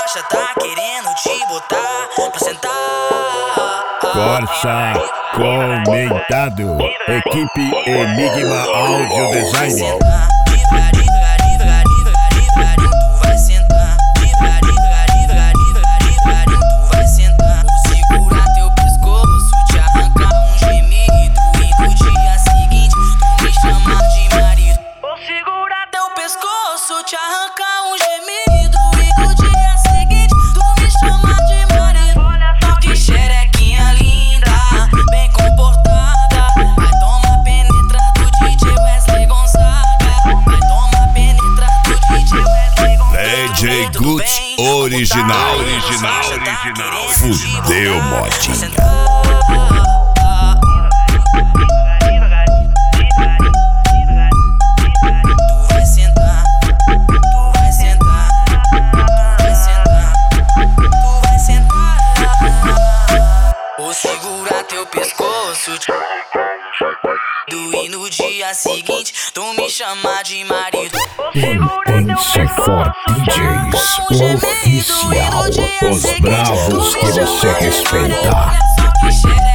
brocha tá querendo te botar pra sentar. Corsa comentado. Equipe Enigma Audio Design. Te arrancar um gemido e no dia seguinte tu me chama de marido. Olha só que xerequinha linda, bem comportada. Vai tomar penetra do DJ Wesley Gonzaga. Vai tomar penetra do DJ Wesley Gonzaga. DJ Guts original. Fudeu, modinha. Segura teu pescoço e no dia seguinte tu me chama de marido. Intense for DJs oficial. Os bravos que você respeita.